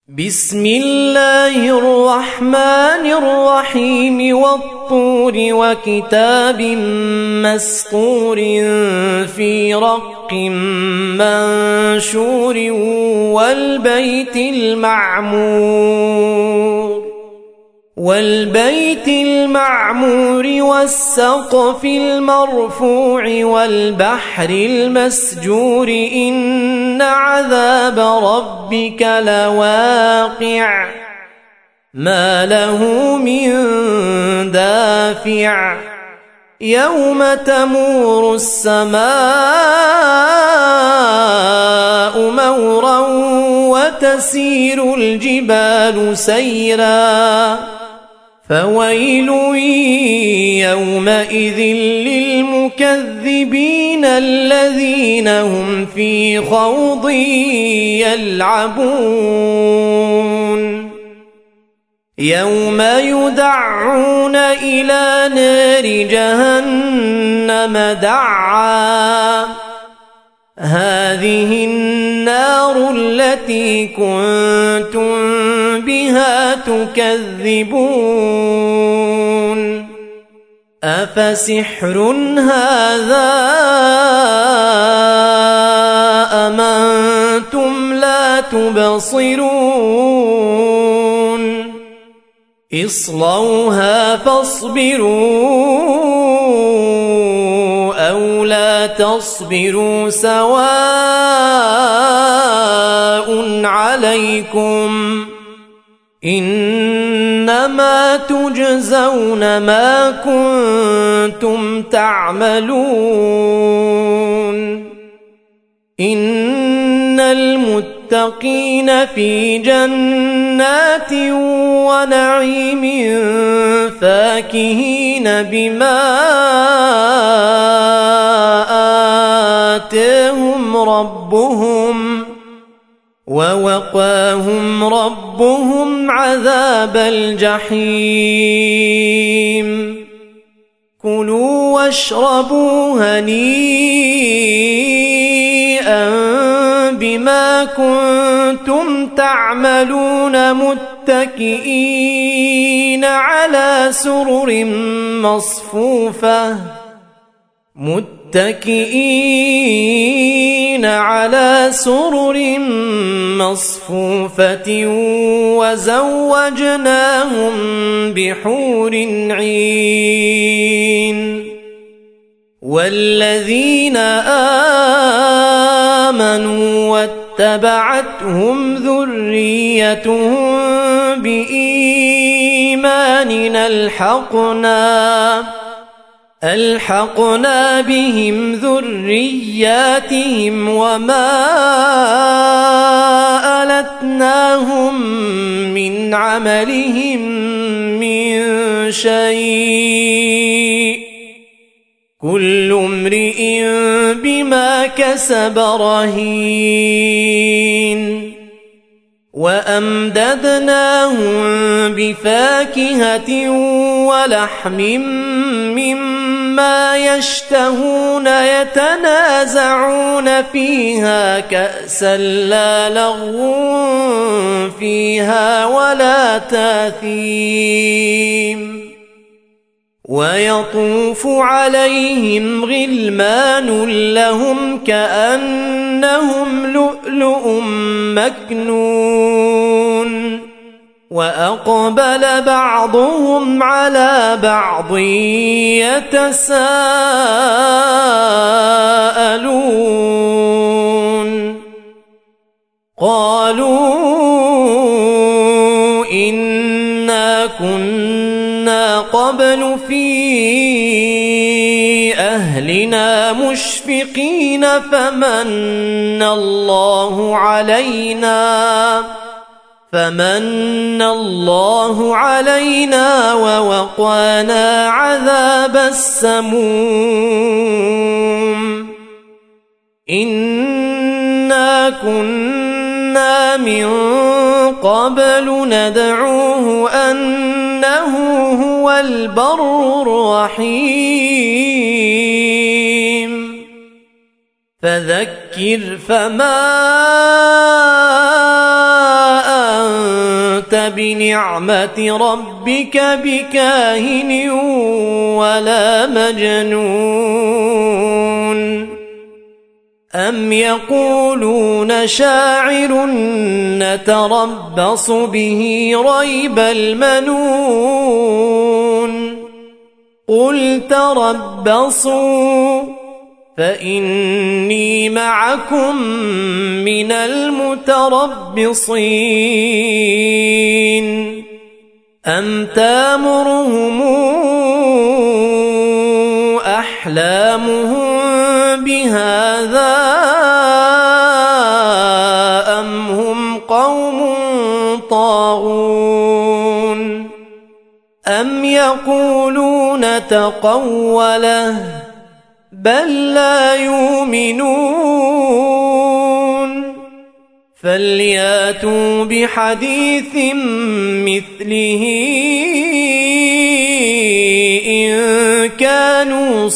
بسم الله الرحمن الرحيم والطور وكتاب مسطور في رق منشور والبيت المعمور والسقف المرفوع والبحر المسجور إن عذاب ربك لواقع ما له من دافع يوم تمور السماء مورا وتسير الجبال سيرا فويل يومئذ للمكذبين الذين هم في خوض يلعبون يوم يدعون إلى نار جهنم دعا هذه النار التي كنتم بها تكذبون أفسحر هذا أم أنتم لا تبصرون اصلوها فاصبروا أو لا تصبروا سواء عليكم إنما تجزون ما كنتم تعملون إن المتقين في جنات ونعيم فاكهين بما آتاهم ربهم ووقاهم ربهم عذاب الجحيم كلوا واشربوا هنيئا بما كنتم تعملون متكئين على سرر مصفوفة وزوجناهم بحور عين والذين آمنوا واتبعتهم ذريتهم بإيمان ألحقنا بهم ذرياتهم وما ألتناهم من عملهم من شيء كل امرئ بما كسب رهين وأمددناهم بفاكهة ولحم مما يشتهون يتنازعون فيها كأسا لا لغو فيها ولا تاثيم ويطوف عليهم غلمان لهم كأنهم لؤلؤ مكنون وأقبل بعضهم على بعض يتساءلون قالوا إنا كنا قبل في أهلنا مشفقين فمن الله علينا ووقانا عذاب السموم إنا كنا من قبل ندعوه أنه هو البر الرحيم فذكر فما أنت بنعمة ربك بكاهن ولا مجنون أم يقولون شاعر نتربص به ريب المنون قل تربصوا فإني معكم من المتربصين أم تامرهم أحلامهم بهذا أم هم قوم طاغون أم يقولون تقوله بل لا يؤمنون فلياتوا بحديث مثله إن كانوا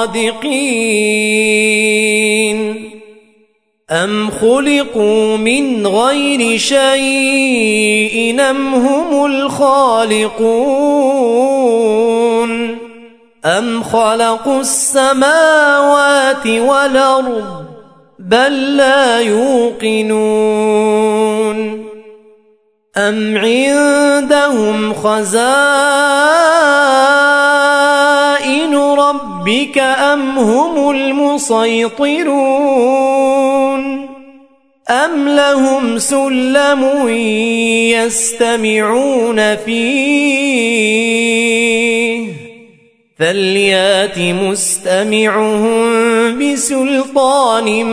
صادقين أم خلقوا من غير شيء أم هم الخالقون أم خلقوا السماوات والأرض بل لا يوقنون أم عندهم خزائن ربك أم هم المسيطرون أم لهم سلم يستمعون فيه فليات مستمعهم بسلطان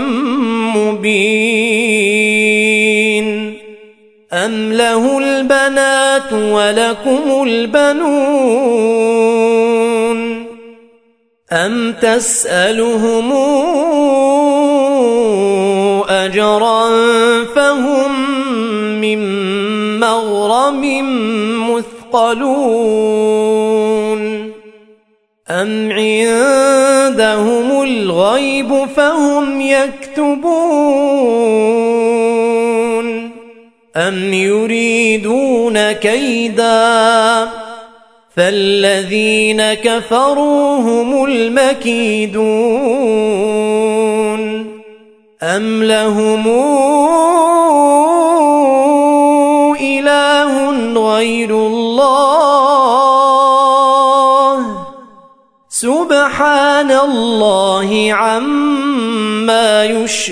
مبين أم له البنات ولكم البنون أم تسألهم أجرا فهم من مغرم مثقلون أم عندهم الغيب فهم يكتبون أم يريدون كيدا فالذين كفروا هم المكيدون أم لهم إله غير الله سبحان الله عما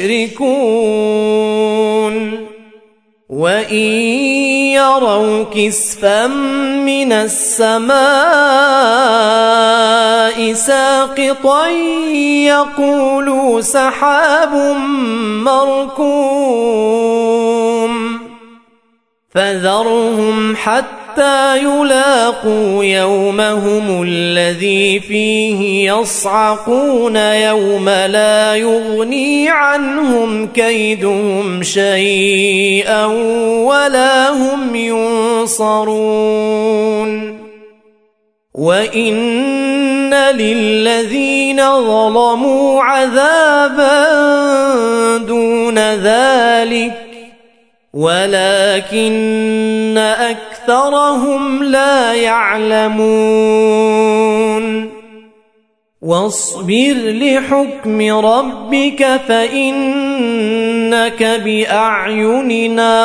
يشركون وإن يروا كسفا من السماء ساقطا يقولوا سحاب مركوم فذرهم حتى يلاقوا يومهم الذي فيه يصعقون يوم لا يغني عنهم كيدهم شيئا ولا هم ينصرون وإن للذين ظلموا عذابا دون ذلك ولكن أكثرهم لا يعلمون واصبر لحكم ربك فإنك بأعيننا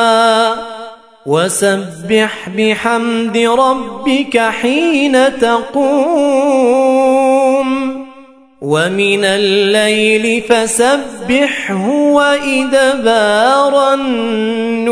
وسبح بحمد ربك حين تقوم ومن الليل فسبحه وإدبار النجوم